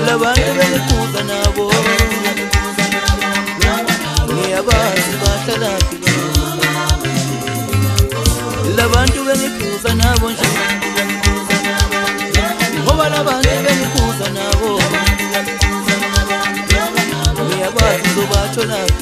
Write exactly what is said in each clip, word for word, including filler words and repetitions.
labantu bengikuza nabo ngiyabazi bahlalaphi labantu bengikuza nabo nje ngoba labantu bengikuza nabo ngiyabazi zobatholaphi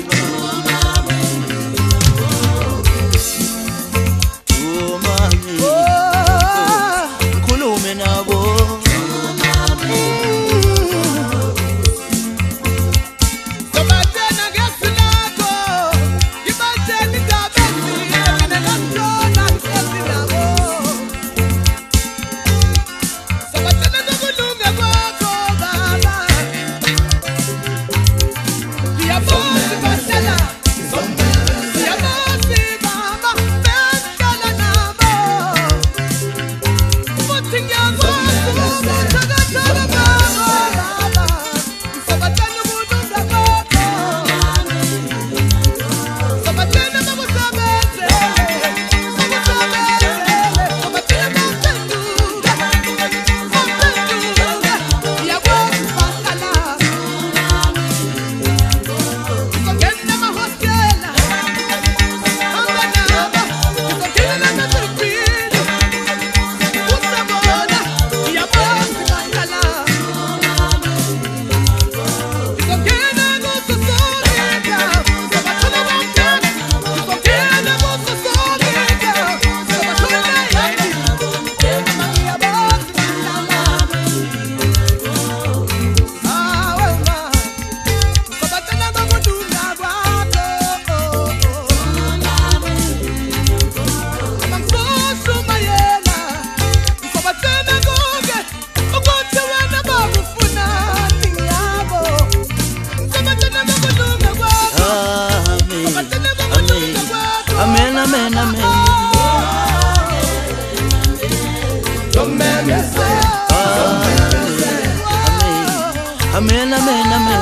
Amen, amen, amen.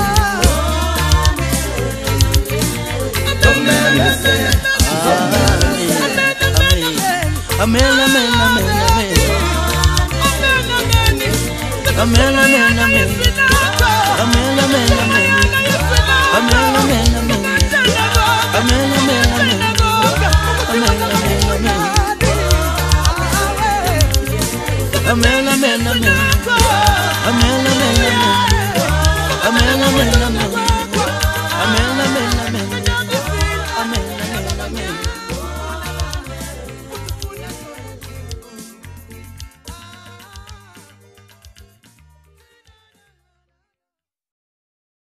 Amen, amen, amen, amen. Amen, amen, amen. Amen, amen, amen. Amen, amen, amen. Amen, amen, amen. Amen, amen, amen. Amen, amen, amen. Amen, amen, amen. Amen, amen, amen.